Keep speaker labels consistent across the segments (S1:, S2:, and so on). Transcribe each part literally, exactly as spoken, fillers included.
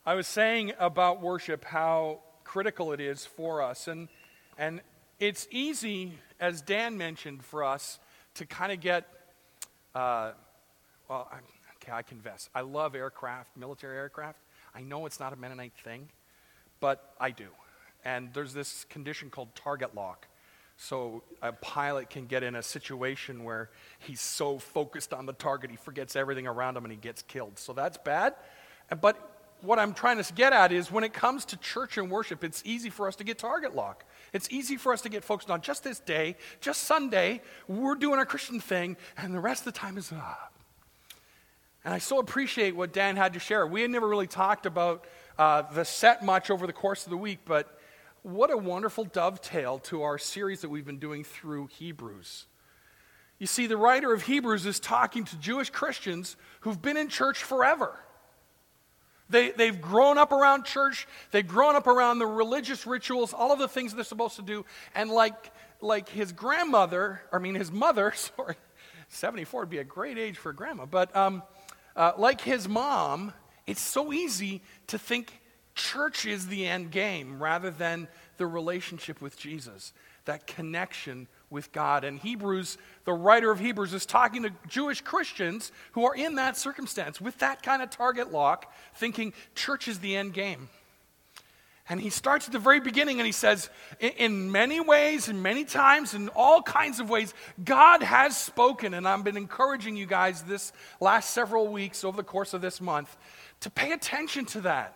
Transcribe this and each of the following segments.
S1: I was saying about worship how critical it is for us. And and it's easy, as Dan mentioned, for us to kind of get, uh, well, I'm, okay, I confess, I love aircraft, military aircraft. I know it's not a Mennonite thing, but I do. And there's this condition called target lock. So a pilot can get in a situation where he's so focused on the target, he forgets everything around him and he gets killed. So that's bad. But what I'm trying to get at is when it comes to church and worship, it's easy for us to get target lock. It's easy for us to get focused on just this day, just Sunday, we're doing our Christian thing, and the rest of the time is, ah. And I so appreciate what Dan had to share. We had never really talked about uh, the set much over the course of the week, but what a wonderful dovetail to our series that we've been doing through Hebrews. You see, the writer of Hebrews is talking to Jewish Christians who've been in church forever. They, they've grown up around church, they've grown up around the religious rituals, all of the things they're supposed to do, and like, like his grandmother, I mean his mother, sorry, seventy-four would be a great age for a grandma, but um, uh, like his mom, it's so easy to think church is the end game rather than the relationship with Jesus, that connection with God. And Hebrews, the writer of Hebrews, is talking to Jewish Christians who are in that circumstance with that kind of target lock, thinking church is the end game. And he starts at the very beginning and he says, in many ways and many times, in all kinds of ways, God has spoken. And I've been encouraging you guys this last several weeks over the course of this month to pay attention to that.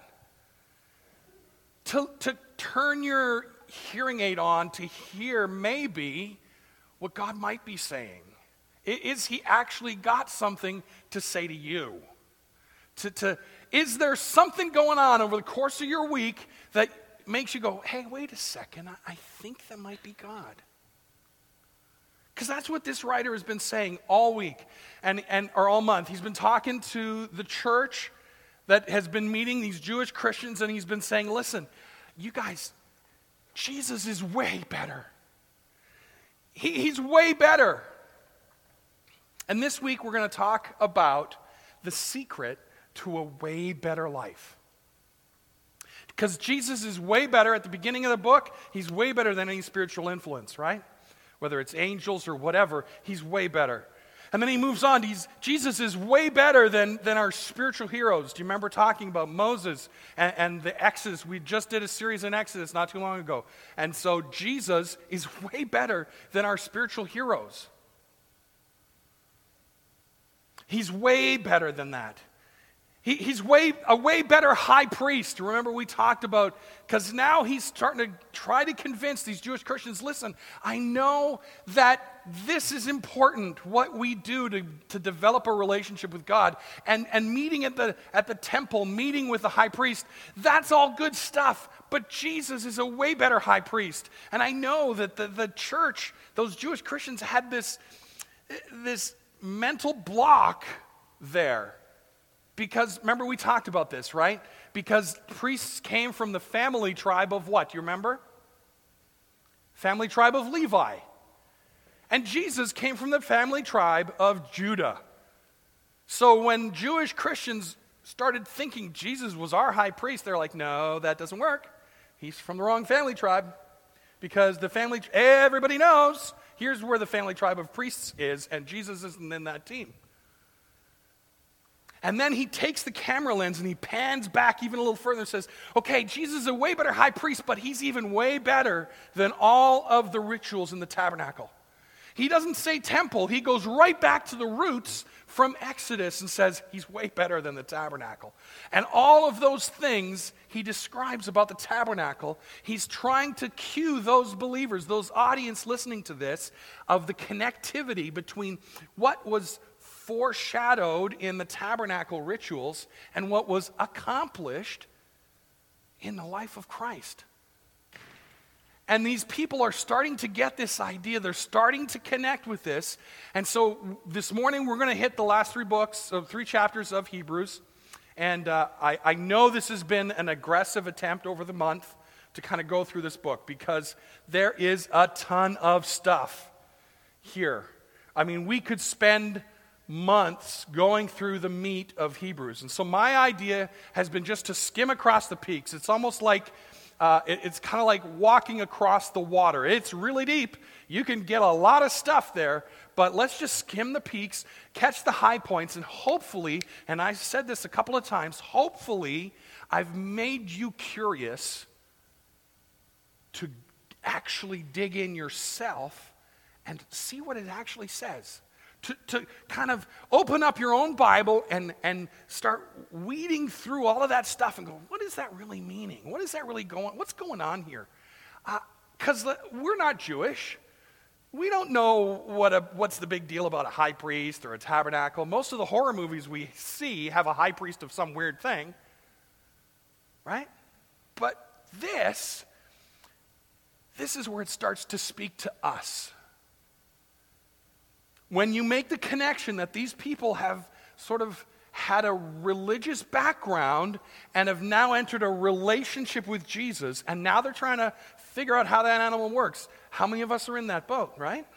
S1: To, to turn your hearing aid on to hear maybe what God might be saying. Is he actually got something to say to you? To, to, is there something going on over the course of your week that makes you go, hey, wait a second, I, I think that might be God? Because that's what this writer has been saying all week and, and or all month. He's been talking to the church that has been meeting these Jewish Christians, and he's been saying, listen, you guys, Jesus is way better. He, he's way better. And this week we're going to talk about the secret to a way better life. Because Jesus is way better at the beginning of the book. He's way better than any spiritual influence, right? Whether it's angels or whatever, he's way better. And then he moves on. He's, Jesus is way better than, than our spiritual heroes. Do you remember talking about Moses and, and the Exodus? We just did a series in Exodus not too long ago. And so Jesus is way better than our spiritual heroes. He's way better than that. He, he's way a way better high priest. Remember we talked about, because now he's starting to try to convince these Jewish Christians, listen, I know that this is important, what we do to, to develop a relationship with God. And, and meeting at the, at the temple, meeting with the high priest, that's all good stuff. But Jesus is a way better high priest. And I know that the, the church, those Jewish Christians had this, this mental block there. Because, remember we talked about this, right? Because priests came from the family tribe of what? You remember? Family tribe of Levi. And Jesus came from the family tribe of Judah. So when Jewish Christians started thinking Jesus was our high priest, they're like, no, that doesn't work. He's from the wrong family tribe. Because the family, everybody knows, here's where the family tribe of priests is, and Jesus isn't in that team. And then he takes the camera lens and he pans back even a little further and says, okay, Jesus is a way better high priest, but he's even way better than all of the rituals in the tabernacle. He doesn't say temple. He goes right back to the roots from Exodus and says he's way better than the tabernacle. And all of those things he describes about the tabernacle, he's trying to cue those believers, those audience listening to this, of the connectivity between what was foreshadowed in the tabernacle rituals and what was accomplished in the life of Christ. And these people are starting to get this idea. They're starting to connect with this. And so this morning we're going to hit the last three books, of three chapters of Hebrews. And uh, I, I know this has been an aggressive attempt over the month to kind of go through this book because there is a ton of stuff here. I mean, we could spend months going through the meat of Hebrews. And so my idea has been just to skim across the peaks. It's almost like, uh, it, it's kind of like walking across the water. It's really deep. You can get a lot of stuff there, but let's just skim the peaks, catch the high points, and hopefully, and I said this a couple of times, hopefully I've made you curious to actually dig in yourself and see what it actually says. To, to kind of open up your own Bible and, and start weeding through all of that stuff and go, what is that really meaning? What is that really going, what's going on here? Because uh, we're not Jewish. We don't know what a, what's the big deal about a high priest or a tabernacle. Most of the horror movies we see have a high priest of some weird thing, right? But this, this is where it starts to speak to us. When you make the connection that these people have sort of had a religious background and have now entered a relationship with Jesus, and now they're trying to figure out how that animal works. How many of us are in that boat, right?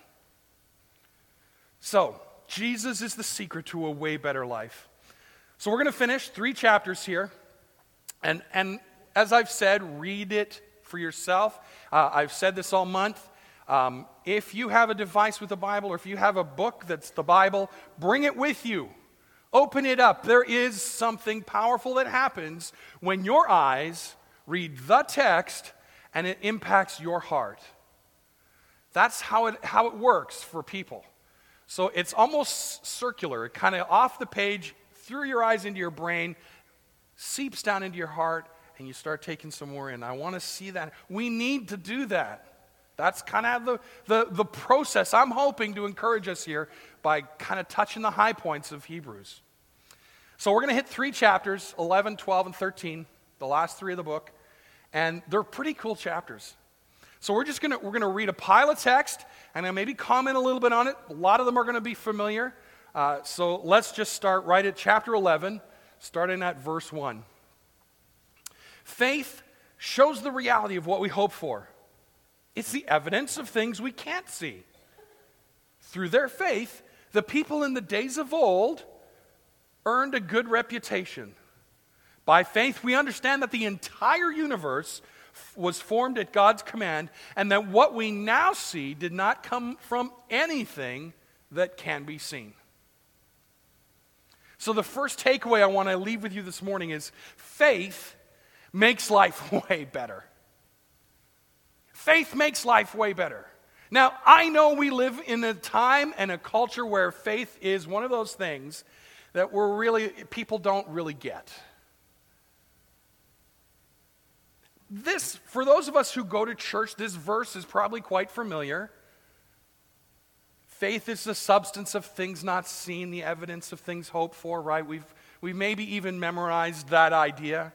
S1: So, Jesus is the secret to a way better life. So we're going to finish three chapters here. And, and as I've said, read it for yourself. Uh, I've said this all month. Um, if you have a device with the Bible, or if you have a book that's the Bible, bring it with you. Open it up. There is something powerful that happens when your eyes read the text and it impacts your heart. That's how it, how it works for people. So it's almost circular. It kind of off the page, through your eyes into your brain, seeps down into your heart, and you start taking some more in. I want to see that. We need to do that. That's kind of the, the, the process I'm hoping to encourage us here by kind of touching the high points of Hebrews. So we're going to hit three chapters, eleven, twelve, and thirteen, the last three of the book, and they're pretty cool chapters. So we're just going to we're going to read a pile of text, and I maybe comment a little bit on it. A lot of them are going to be familiar. Uh, so let's just start right at chapter eleven, starting at verse one. Faith shows the reality of what we hope for. It's the evidence of things we can't see. Through their faith, the people in the days of old earned a good reputation. By faith, we understand that the entire universe f- was formed at God's command, and that what we now see did not come from anything that can be seen. So the first takeaway I want to leave with you this morning is faith makes life way better. Faith makes life way better. Now, I know we live in a time and a culture where faith is one of those things that we're really, people don't really get. This, for those of us who go to church, this verse is probably quite familiar. Faith is the substance of things not seen, the evidence of things hoped for, right? We've, we've maybe even memorized that idea.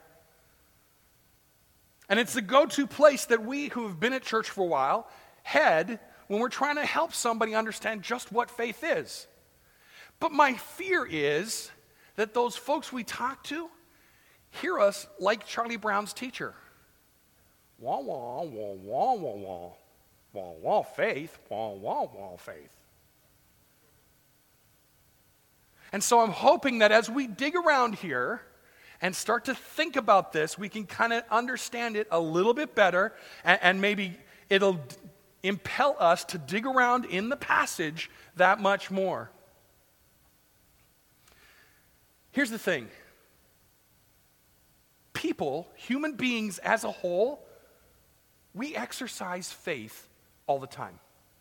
S1: And it's the go-to place that we who have been at church for a while head when we're trying to help somebody understand just what faith is. But my fear is that those folks we talk to hear us like Charlie Brown's teacher. Wah, wah, wah, wah, wah, wah. Wah, wah, faith. Wah, wah, wah, faith. And so I'm hoping that as we dig around here and start to think about this, we can kind of understand it a little bit better, and, and maybe it'll d- impel us to dig around in the passage that much more. Here's the thing. People, human beings as a whole, we exercise faith all the time.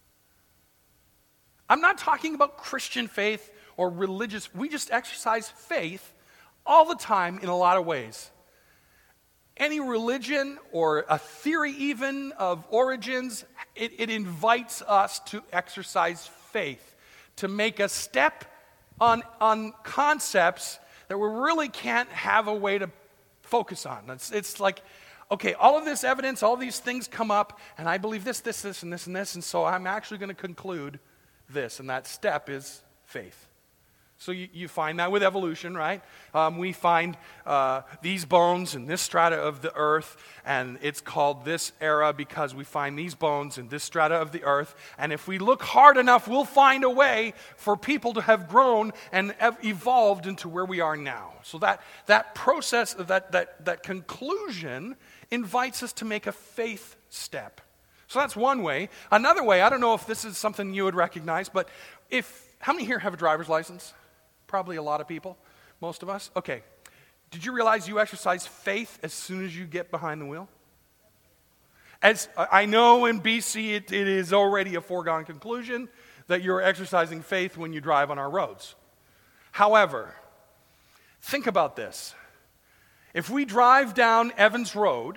S1: I'm not talking about Christian faith or religious. We just exercise faith all the time in a lot of ways. Any religion or a theory even of origins, it, it invites us to exercise faith, to make a step on, on concepts that we really can't have a way to focus on. It's, it's like, okay, all of this evidence, all these things come up, and I believe this, this, this, and this, and this, and so I'm actually going to conclude this, and that step is faith. So you, you find that with evolution, right? Um, we find uh, these bones in this strata of the earth, and it's called this era because we find these bones in this strata of the earth. And if we look hard enough, we'll find a way for people to have grown and have evolved into where we are now. So that, that process, that, that, that conclusion invites us to make a faith step. So that's one way. Another way, I don't know if this is something you would recognize, but if, how many here have a driver's license? Probably a lot of people, most of us. Okay, did you realize you exercise faith as soon as you get behind the wheel? As I know in B C it, it is already a foregone conclusion that you're exercising faith when you drive on our roads. However, think about this. If we drive down Evans Road,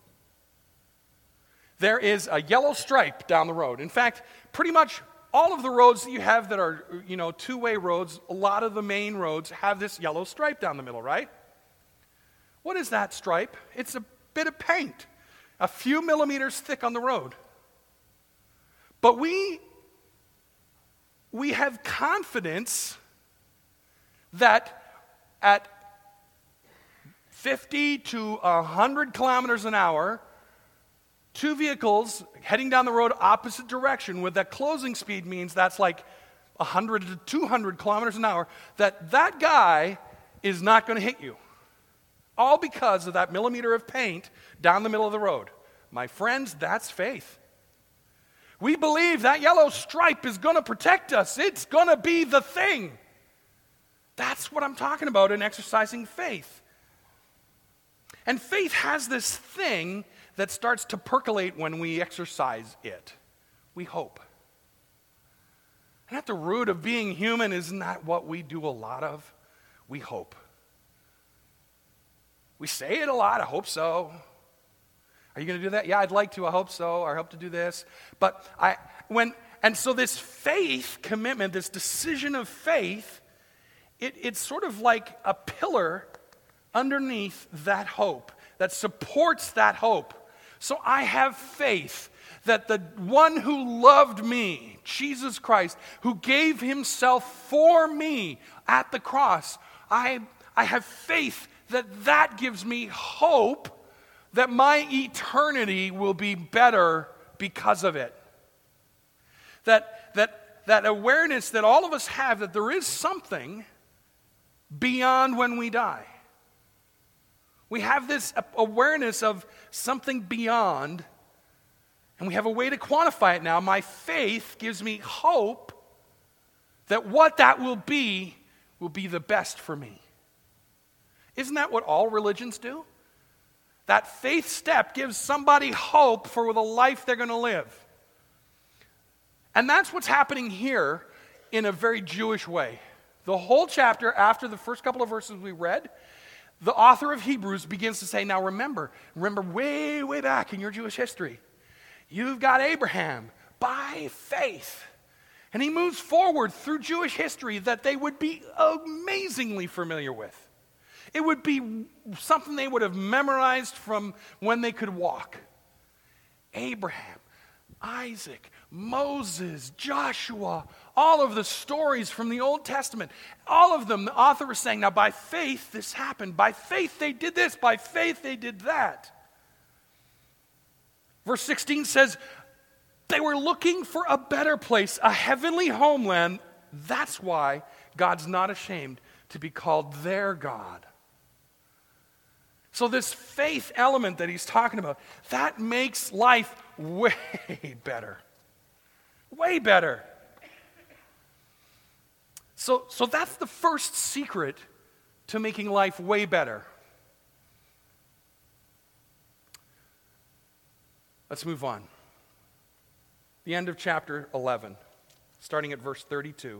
S1: there is a yellow stripe down the road. In fact, pretty much all of the roads that you have that are, you know, two-way roads, a lot of the main roads have this yellow stripe down the middle, right? What is that stripe? It's a bit of paint, a few millimeters thick on the road. But we, we have confidence that at fifty to one hundred kilometers an hour, two vehicles heading down the road opposite direction with that closing speed means that's like one hundred to two hundred kilometers an hour, that that guy is not going to hit you. All because of that millimeter of paint down the middle of the road. My friends, that's faith. We believe that yellow stripe is going to protect us. It's going to be the thing. That's what I'm talking about in exercising faith. And faith has this thing that starts to percolate when we exercise it. We hope. And at the root of being human, isn't that what we do a lot of? We hope. We say it a lot, I hope so. Are you going to do that? Yeah, I'd like to, I hope so, or I hope to do this. But I, when, and so this faith commitment, this decision of faith, it, it's sort of like a pillar underneath that hope, that supports that hope. So I have faith that the one who loved me, Jesus Christ, who gave himself for me at the cross, I, I have faith that that gives me hope that my eternity will be better because of it. That, that, that awareness that all of us have that there is something beyond when we die. We have this awareness of something beyond, and we have a way to quantify it now. My faith gives me hope that what that will be will be the best for me. Isn't that what all religions do? That faith step gives somebody hope for the life they're going to live. And that's what's happening here in a very Jewish way. The whole chapter, after the first couple of verses we read, the author of Hebrews begins to say, now remember, remember way, way back in your Jewish history, you've got Abraham by faith. And he moves forward through Jewish history that they would be amazingly familiar with. It would be something they would have memorized from when they could walk. Abraham, Isaac, Moses, Joshua, all of the stories from the Old Testament, all of them, the author is saying, now by faith this happened. By faith they did this. By faith they did that. Verse sixteen says, they were looking for a better place, a heavenly homeland. That's why God's not ashamed to be called their God. So this faith element that he's talking about, that makes life way better. Way better. So, so that's the first secret to making life way better. Let's move on. The end of chapter eleven, starting at verse thirty-two.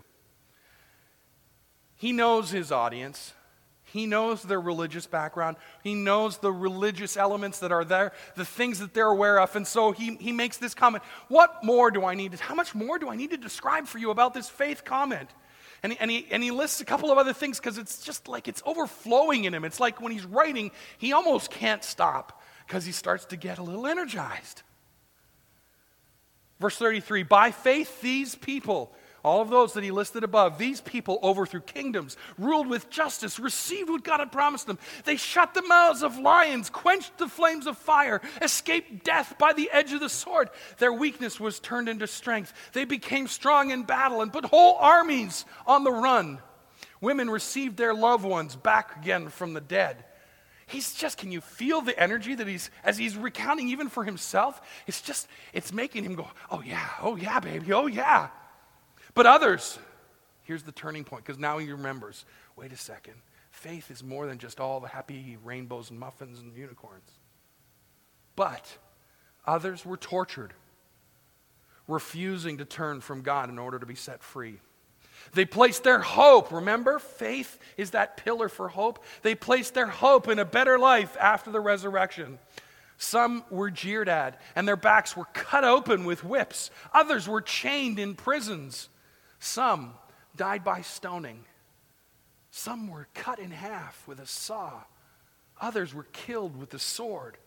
S1: He knows his audience. He knows their religious background. He knows the religious elements that are there, the things that they're aware of. And so he, he makes this comment. What more do I need to, how much more do I need to describe for you about this faith comment? And he, and he, and he lists a couple of other things because it's just like it's overflowing in him. It's like when he's writing, he almost can't stop because he starts to get a little energized. Verse thirty-three, by faith these people, all of those that he listed above, these people overthrew kingdoms, ruled with justice, received what God had promised them. They shut the mouths of lions, quenched the flames of fire, escaped death by the edge of the sword. Their weakness was turned into strength. They became strong in battle and put whole armies on the run. Women received their loved ones back again from the dead. He's just, can you feel the energy that he's, as he's recounting even for himself? It's just, it's making him go, oh yeah, oh yeah, baby, oh yeah. But others, here's the turning point, because now he remembers, wait a second, faith is more than just all the happy rainbows and muffins and unicorns. But others were tortured, refusing to turn from God in order to be set free. They placed their hope, remember, faith is that pillar for hope. They placed their hope in a better life after the resurrection. Some were jeered at, and their backs were cut open with whips. Others were chained in prisons. Some died by stoning. Some were cut in half with a saw. Others were killed with the sword.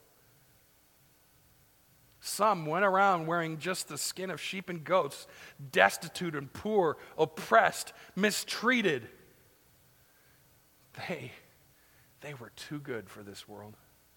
S1: Some went around wearing just the skin of sheep and goats, destitute and poor, oppressed, mistreated. They, they were too good for this world.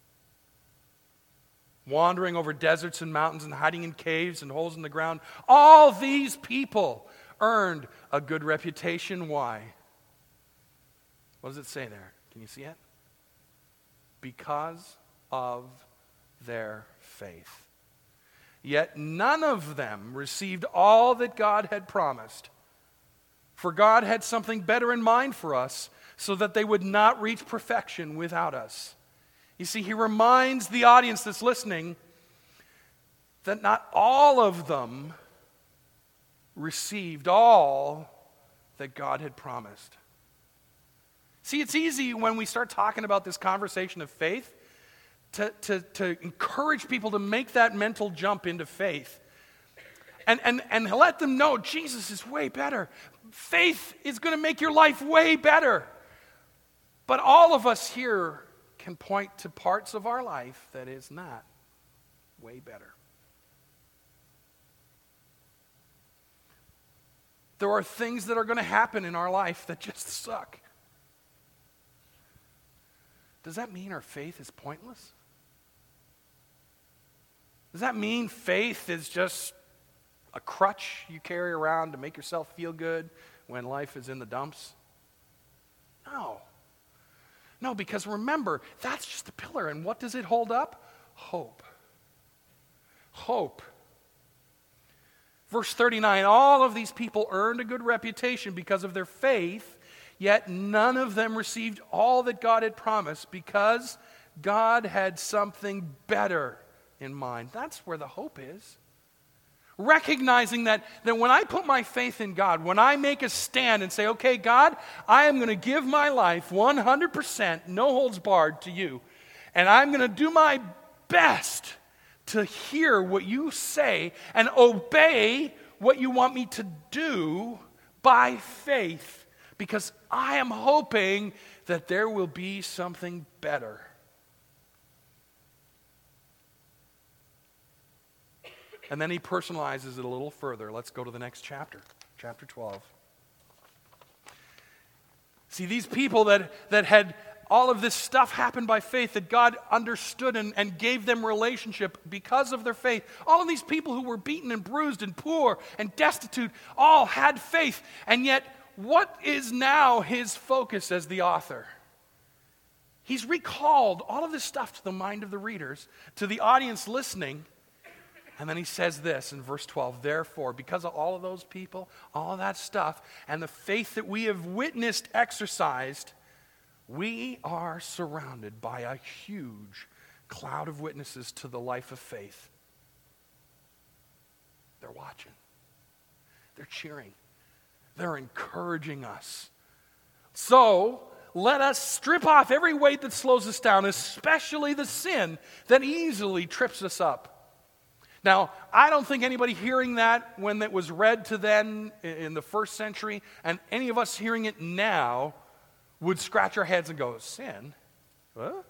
S1: Wandering over deserts and mountains and hiding in caves and holes in the ground, all these people earned a good reputation. Why? What does it say there? Can you see it? Because of their faith. Yet none of them received all that God had promised. For God had something better in mind for us, so that they would not reach perfection without us. You see, he reminds the audience that's listening that not all of them received all that God had promised. See, it's easy when we start talking about this conversation of faith To, to, to encourage people to make that mental jump into faith. And, and, and let them know Jesus is way better. Faith is going to make your life way better. But all of us here can point to parts of our life that is not way better. There are things that are going to happen in our life that just suck. Does that mean our faith is pointless? Does that mean faith is just a crutch you carry around to make yourself feel good when life is in the dumps? No. No, because remember, that's just a pillar. And what does it hold up? Hope. Hope. Verse thirty-nine, all of these people earned a good reputation because of their faith, yet none of them received all that God had promised because God had something better in mind. That's where the hope is. Recognizing that, that when I put my faith in God, when I make a stand and say, okay, God, I am going to give my life one hundred percent, no holds barred to you, and I'm going to do my best to hear what you say and obey what you want me to do by faith, because I am hoping that there will be something better. And then he personalizes it a little further. Let's go to the next chapter, chapter twelve. See, these people that, that had all of this stuff happen by faith, that God understood and, and gave them relationship because of their faith. All of these people who were beaten and bruised and poor and destitute all had faith. And yet, what is now his focus as the author? He's recalled all of this stuff to the mind of the readers, to the audience listening. And then he says this in verse twelve, therefore, because of all of those people, all of that stuff, and the faith that we have witnessed exercised, we are surrounded by a huge cloud of witnesses to the life of faith. They're watching. They're cheering. They're encouraging us. So, let us strip off every weight that slows us down, especially the sin that easily trips us up. Now, I don't think anybody hearing that when that was read to them in the first century, and any of us hearing it now, would scratch our heads and go, sin? What?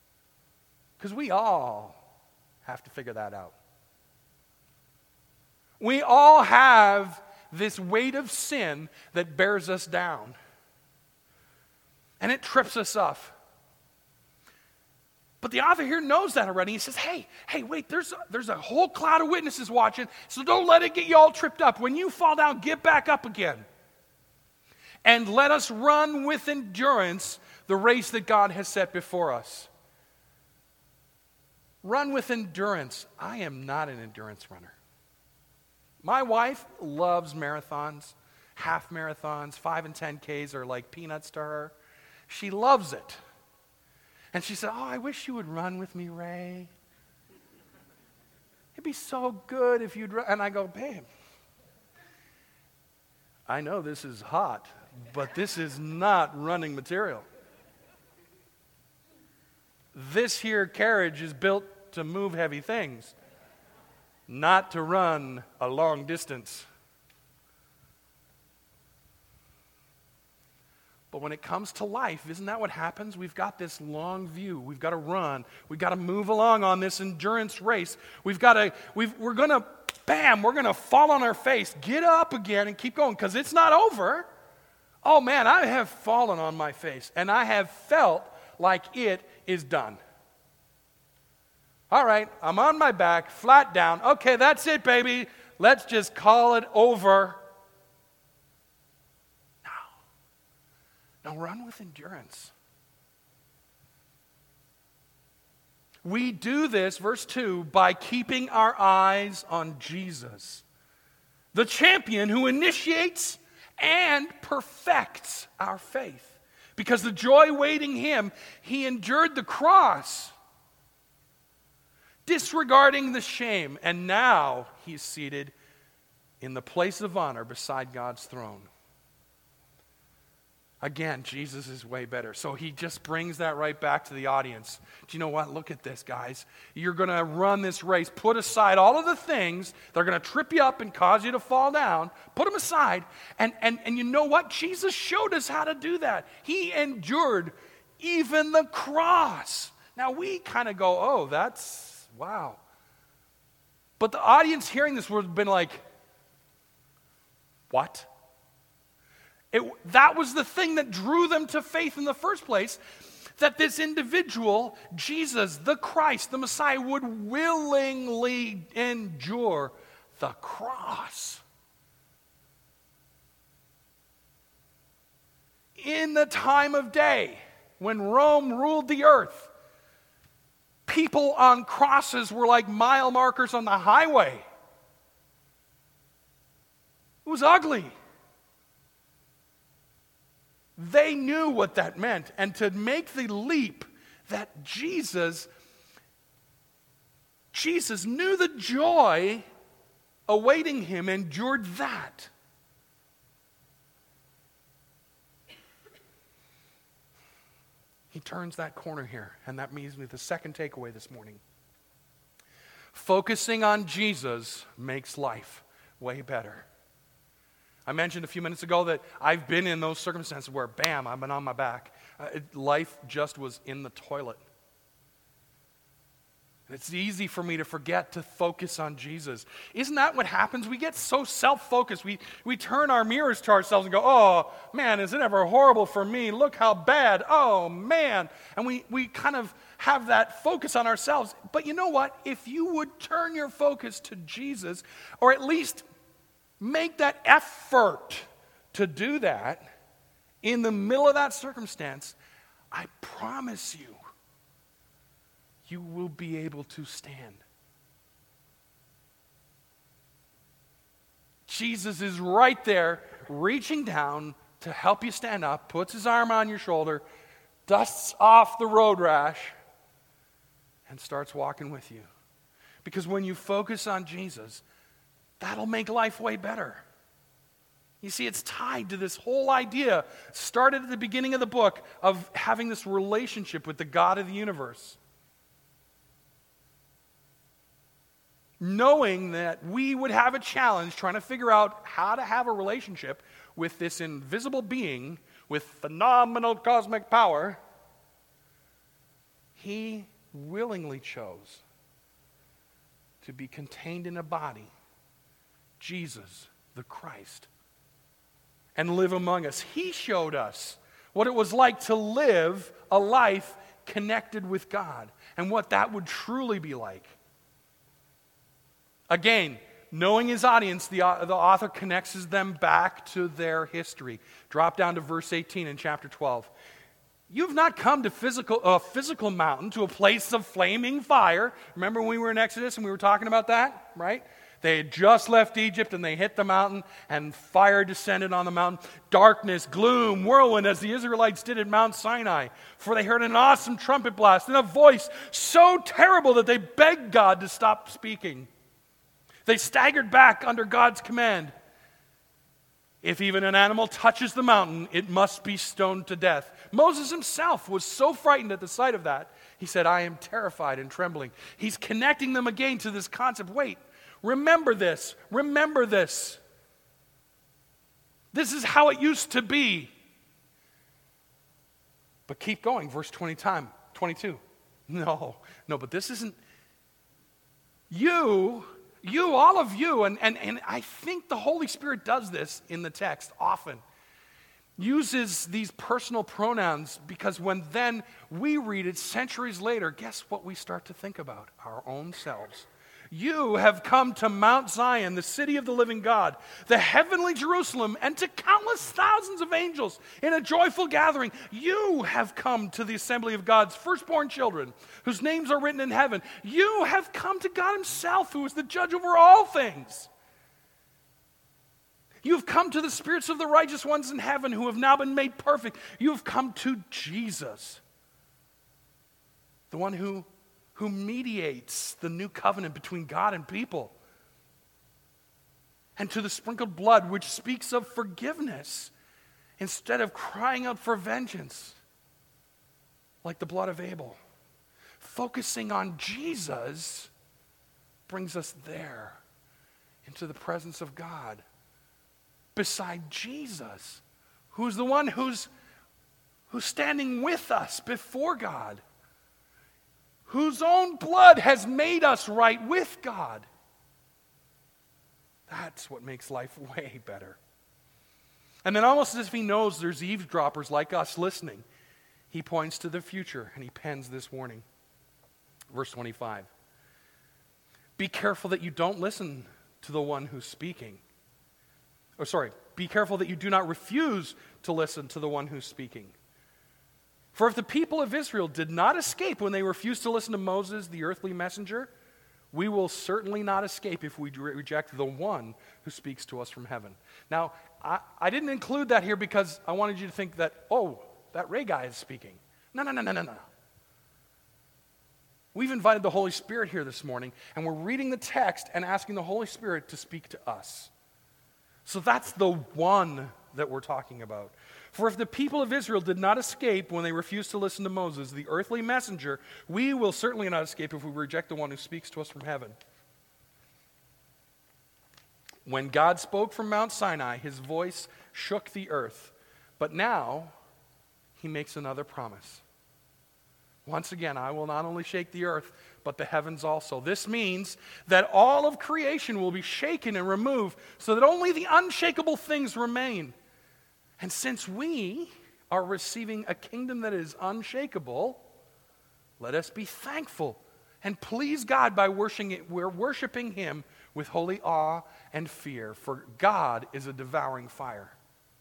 S1: Because we all have to figure that out. We all have this weight of sin that bears us down. And it trips us up. But the author here knows that already. He says, hey, hey, wait, there's a, there's a whole cloud of witnesses watching, so don't let it get you all tripped up. When you fall down, get back up again. And let us run with endurance the race that God has set before us. Run with endurance. I am not an endurance runner. My wife loves marathons, half marathons, five and ten Ks are like peanuts to her. She loves it. And she said, oh, I wish you would run with me, Ray. It'd be so good if you'd run. And I go, babe, I know this is hot, but this is not running material. This here carriage is built to move heavy things, not to run a long distance. But when it comes to life, isn't that what happens? We've got this long view. We've got to run. We've got to move along on this endurance race. We've got to, we've, we're going to, bam, we're going to fall on our face, get up again and keep going because it's not over. Oh man, I have fallen on my face and I have felt like it is done. All right, I'm on my back, flat down. Okay, that's it, baby. Let's just call it over. Now run with endurance. We do this, verse two, by keeping our eyes on Jesus, the champion who initiates and perfects our faith. Because the joy waiting him, he endured the cross, disregarding the shame, and now he's seated in the place of honor beside God's throne. Again, Jesus is way better. So he just brings that right back to the audience. Do you know what? Look at this, guys. You're going to run this race. Put aside all of the things that are going to trip you up and cause you to fall down. Put them aside. And, and, and you know what? Jesus showed us how to do that. He endured even the cross. Now we kind of go, oh, that's, wow. But the audience hearing this would have been like, what? It, that was the thing that drew them to faith in the first place, that this individual, Jesus, the Christ, the Messiah, would willingly endure the cross. In the time of day, when Rome ruled the earth, people on crosses were like mile markers on the highway. It was ugly. They knew what that meant. And to make the leap that Jesus, Jesus knew the joy awaiting him, endured that. He turns that corner here, and that means me the second takeaway this morning. Focusing on Jesus makes life way better. I mentioned a few minutes ago that I've been in those circumstances where, bam, I've been on my back. Uh, it, life just was in the toilet. And it's easy for me to forget to focus on Jesus. Isn't that what happens? We get so self-focused. We, we turn our mirrors to ourselves and go, oh, man, is it ever horrible for me? Look how bad. Oh, man. And we, we kind of have that focus on ourselves. But you know what? If you would turn your focus to Jesus, or at least make that effort to do that in the middle of that circumstance, I promise you, you will be able to stand. Jesus is right there, reaching down to help you stand up, puts his arm on your shoulder, dusts off the road rash, and starts walking with you. Because when you focus on Jesus, that'll make life way better. You see, it's tied to this whole idea, started at the beginning of the book, of having this relationship with the God of the universe. Knowing that we would have a challenge trying to figure out how to have a relationship with this invisible being with phenomenal cosmic power, he willingly chose to be contained in a body Jesus, the Christ, and live among us. He showed us what it was like to live a life connected with God and what that would truly be like. Again, knowing his audience, the, the author connects them back to their history. Drop down to verse eighteen in chapter twelve. You've not come to physical, a physical mountain, to a place of flaming fire. Remember when we were in Exodus and we were talking about that, right? They had just left Egypt and they hit the mountain and fire descended on the mountain. Darkness, gloom, whirlwind, as the Israelites did at Mount Sinai. For they heard an awesome trumpet blast and a voice so terrible that they begged God to stop speaking. They staggered back under God's command. If even an animal touches the mountain, it must be stoned to death. Moses himself was so frightened at the sight of that, he said, I am terrified and trembling. He's connecting them again to this concept. Wait, remember this. Remember this. This is how it used to be. But keep going, verse twenty time, twenty-two. No, no, but this isn't. You... You, all of you, and, and, and I think the Holy Spirit does this in the text often, uses these personal pronouns because when then we read it centuries later, guess what we start to think about? Our own selves. You have come to Mount Zion, the city of the living God, the heavenly Jerusalem, and to countless thousands of angels in a joyful gathering. You have come to the assembly of God's firstborn children, whose names are written in heaven. You have come to God himself, who is the judge over all things. You have come to the spirits of the righteous ones in heaven, who have now been made perfect. You have come to Jesus, the one who who mediates the new covenant between God and people, and to the sprinkled blood which speaks of forgiveness instead of crying out for vengeance like the blood of Abel. Focusing on Jesus brings us there into the presence of God. Beside Jesus, who's the one who's, who's standing with us before God, whose own blood has made us right with God. That's what makes life way better. And then almost as if he knows there's eavesdroppers like us listening, he points to the future and he pens this warning. Verse twenty-five. Be careful that you don't listen to the one who's speaking. Oh, sorry. Be careful that you do not refuse to listen to the one who's speaking. For if the people of Israel did not escape when they refused to listen to Moses, the earthly messenger, we will certainly not escape if we reject the one who speaks to us from heaven. Now, I, I didn't include that here because I wanted you to think that, oh, that Ray guy is speaking. No, no, no, no, no, no. We've invited the Holy Spirit here this morning, and we're reading the text and asking the Holy Spirit to speak to us. So that's the one that we're talking about. For if the people of Israel did not escape when they refused to listen to Moses, the earthly messenger, we will certainly not escape if we reject the one who speaks to us from heaven. When God spoke from Mount Sinai, his voice shook the earth. But now, he makes another promise. Once again, I will not only shake the earth, but the heavens also. This means that all of creation will be shaken and removed so that only the unshakable things remain. And since we are receiving a kingdom that is unshakable, let us be thankful and please God by worshiping, we're worshiping him with holy awe and fear, for God is a devouring fire.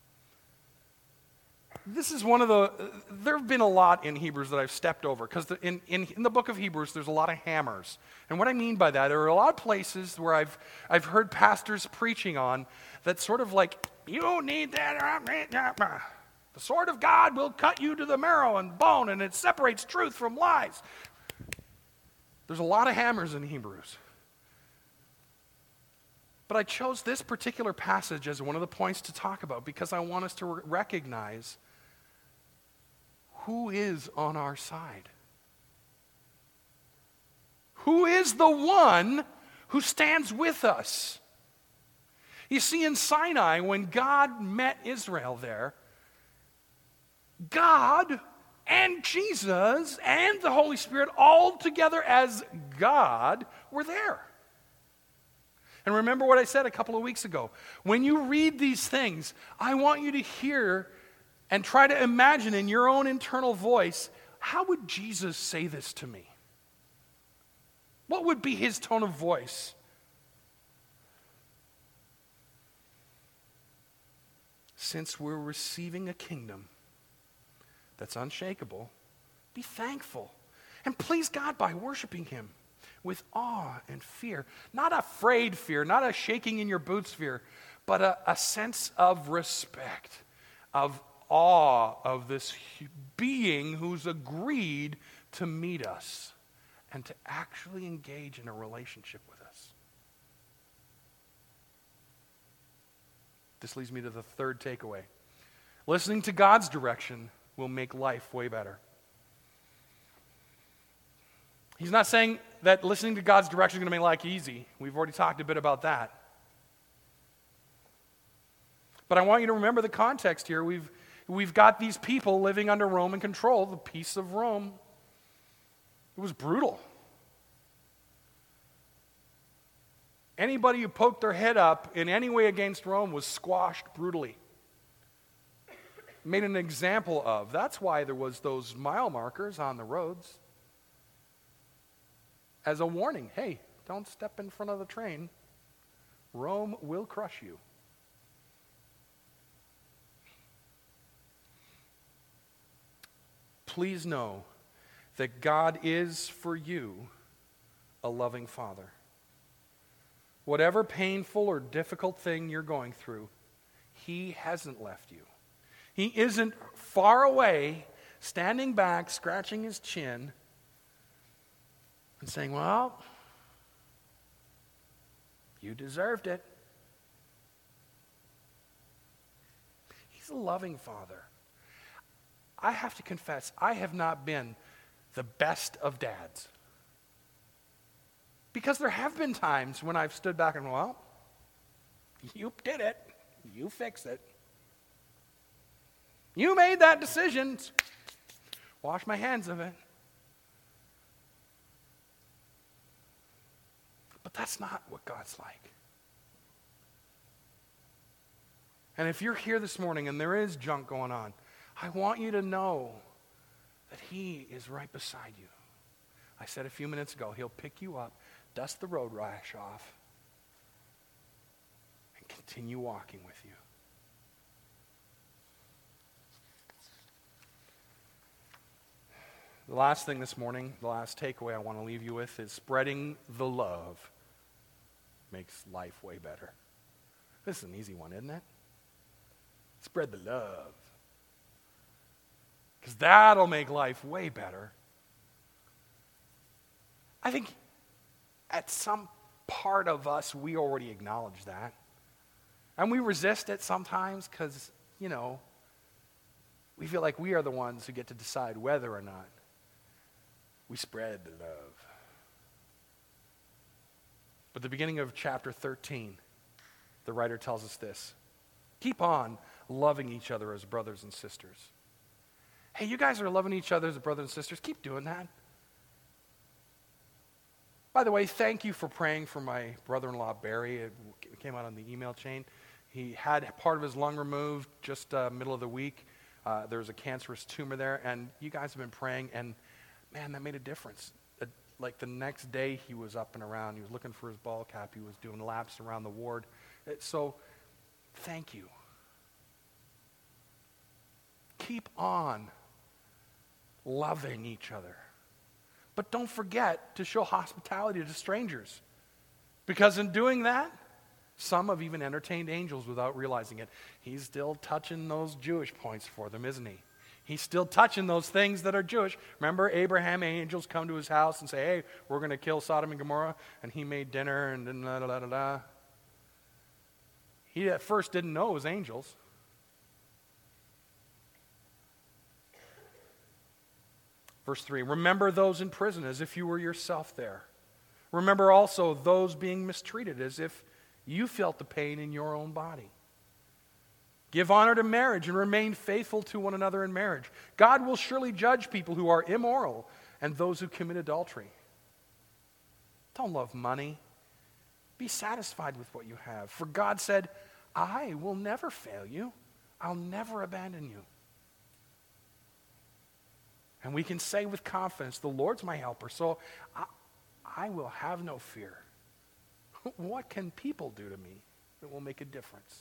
S1: This is one of the, there have been a lot in Hebrews that I've stepped over, because in, in, in the book of Hebrews, there's a lot of hammers. And what I mean by that, there are a lot of places where I've, I've heard pastors preaching on that sort of like, you don't need that. The sword of God will cut you to the marrow and bone, and it separates truth from lies. There's a lot of hammers in Hebrews. But I chose this particular passage as one of the points to talk about because I want us to re- recognize who is on our side. Who is the one who stands with us? You see, in Sinai, when God met Israel there, God and Jesus and the Holy Spirit all together as God were there. And remember what I said a couple of weeks ago. When you read these things, I want you to hear and try to imagine in your own internal voice, how would Jesus say this to me? What would be his tone of voice? Since we're receiving a kingdom that's unshakable, be thankful and please God by worshiping him with awe and fear. Not afraid fear, not a shaking in your boots fear, but a, a sense of respect, of awe of this being who's agreed to meet us and to actually engage in a relationship with us. This leads me to the third takeaway. Listening to God's direction will make life way better. He's not saying that listening to God's direction is going to make life easy. We've already talked a bit about that. But I want you to remember the context here. We've, we've got these people living under Roman control, the peace of Rome. It was brutal. Anybody who poked their head up in any way against Rome was squashed brutally. Made an example of. That's why there was those mile markers on the roads. As a warning, hey, don't step in front of the train. Rome will crush you. Please know that God is for you a loving Father. Whatever painful or difficult thing you're going through, he hasn't left you. He isn't far away, standing back, scratching his chin, and saying, well, you deserved it. He's a loving Father. I have to confess, I have not been the best of dads. Because there have been times when I've stood back and, well, you did it. You fixed it. You made that decision. Wash my hands of it. But that's not what God's like. And if you're here this morning and there is junk going on, I want you to know that he is right beside you. I said a few minutes ago, he'll pick you up, dust the road rash off, and continue walking with you. The last thing this morning, the last takeaway I want to leave you with is spreading the love makes life way better. This is an easy one, isn't it? Spread the love. Because that'll make life way better. I think at some part of us, we already acknowledge that. And we resist it sometimes because, you know, we feel like we are the ones who get to decide whether or not we spread the love. But the beginning of chapter thirteen, the writer tells us this. Keep on loving each other as brothers and sisters. Hey, you guys are loving each other as brothers and sisters. Keep doing that. By the way, thank you for praying for my brother-in-law, Barry. It came out on the email chain. He had part of his lung removed just uh, middle of the week. Uh, there was a cancerous tumor there, and you guys have been praying, and man, that made a difference. Uh, like the next day, he was up and around. He was looking for his ball cap. He was doing laps around the ward. Uh, so, thank you. Keep on loving each other. But don't forget to show hospitality to strangers. Because in doing that, some have even entertained angels without realizing it. He's still touching those Jewish points for them, isn't he? He's still touching those things that are Jewish. Remember, Abraham, angels come to his house and say, hey, we're going to kill Sodom and Gomorrah. And he made dinner and da da da da da. He at first didn't know it was angels. Verse three, remember those in prison as if you were yourself there. Remember also those being mistreated as if you felt the pain in your own body. Give honor to marriage and remain faithful to one another in marriage. God will surely judge people who are immoral and those who commit adultery. Don't love money Be satisfied with what you have. For God said, I will never fail you. I'll never abandon you. And we can say with confidence, the Lord's my helper, so I, I will have no fear. What can people do to me that will make a difference?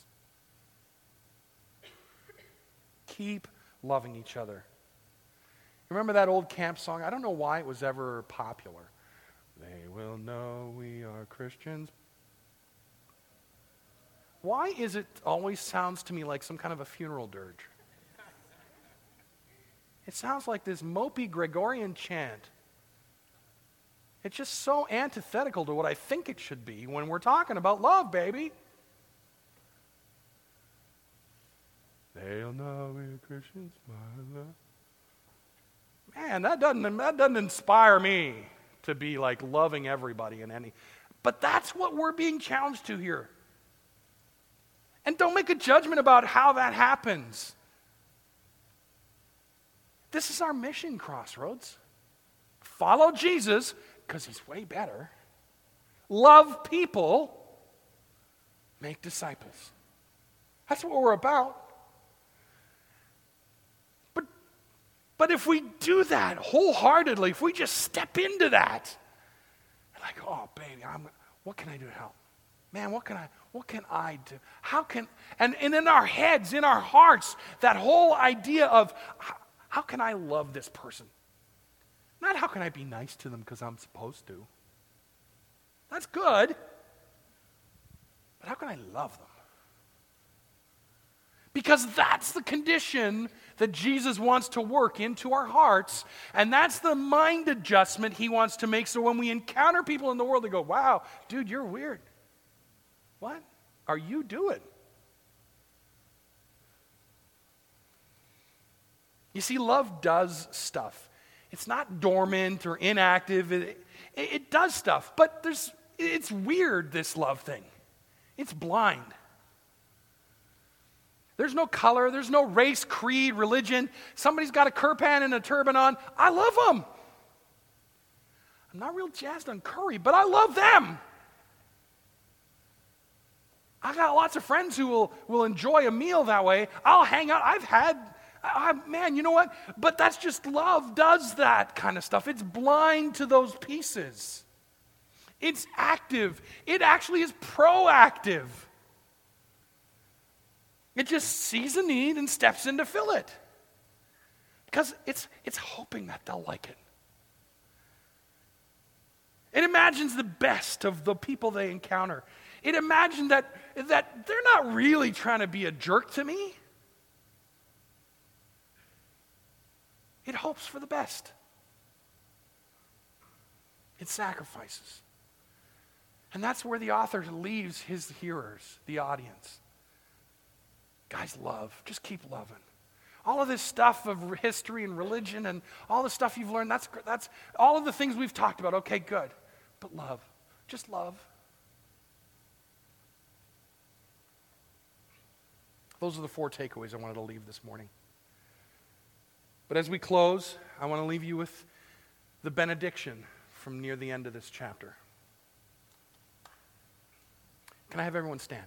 S1: Keep loving each other. Remember that old camp song? I don't know why it was ever popular. They will know we are Christians. Why is it always sounds to me like some kind of a funeral dirge? It sounds like this mopey Gregorian chant. It's just so antithetical to what I think it should be when we're talking about love, baby. They'll know we're Christians, my love. Man, that doesn't, that doesn't inspire me to be like loving everybody in any. But that's what we're being challenged to here. And don't make a judgment about how that happens. This is our mission, Crossroads. Follow Jesus, because he's way better. Love people. Make disciples. That's what we're about. But, but if we do that wholeheartedly, if we just step into that, like, oh, baby, I'm, what can I do to help? Man, what can I, what can I do? How can, and, and in our heads, in our hearts, that whole idea of, how, how can I love this person? Not how can I be nice to them because I'm supposed to. That's good. But how can I love them? Because that's the condition that Jesus wants to work into our hearts, and that's the mind adjustment he wants to make so when we encounter people in the world, they go, wow, dude, you're weird. What are you doing? You see, love does stuff. It's not dormant or inactive. It, it, it does stuff, but there's it's weird, this love thing. It's blind. There's no color. There's no race, creed, religion. Somebody's got a kirpan and a turban on. I love them. I'm not real jazzed on curry, but I love them. I got lots of friends who will, will enjoy a meal that way. I'll hang out. I've had, I, man, you know what? But that's just love does that kind of stuff. It's blind to those pieces. It's active. It actually is proactive. It just sees a need and steps in to fill it. Because it's, it's hoping that they'll like it. It imagines the best of the people they encounter. It imagines that, that they're not really trying to be a jerk to me. It hopes for the best. It sacrifices. And that's where the author leaves his hearers, the audience. Guys, love. Just keep loving. All of this stuff of history and religion and all the stuff you've learned, that's, that's all of the things we've talked about. Okay, good. But love. Just love. Those are the four takeaways I wanted to leave this morning. But as we close, I want to leave you with the benediction from near the end of this chapter. Can I have everyone stand?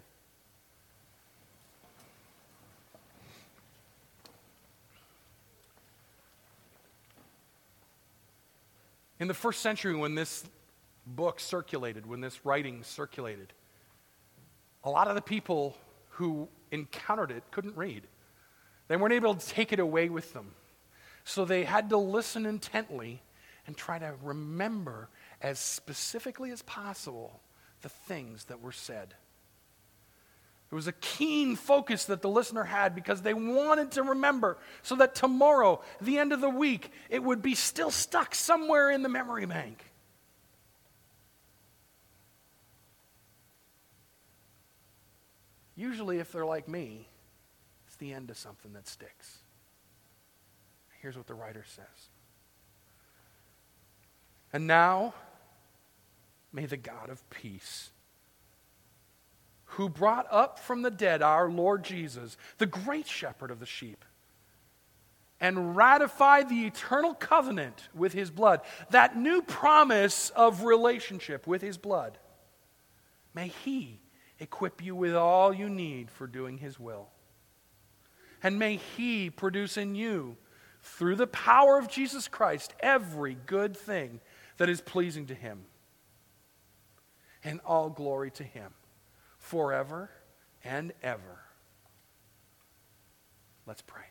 S1: In the first century, when this book circulated, when this writing circulated, a lot of the people who encountered it couldn't read. They weren't able to take it away with them. So they had to listen intently and try to remember as specifically as possible the things that were said. There was a keen focus that the listener had because they wanted to remember so that tomorrow, the end of the week, it would be still stuck somewhere in the memory bank. Usually, if they're like me, it's the end of something that sticks. Here's what the writer says. And now, may the God of peace, who brought up from the dead our Lord Jesus, the great shepherd of the sheep, and ratified the eternal covenant with his blood, that new promise of relationship with his blood, May He equip you with all you need for doing His will. And may He produce in you, through the power of Jesus Christ, every good thing that is pleasing to Him. And all glory to Him, forever and ever. Let's pray.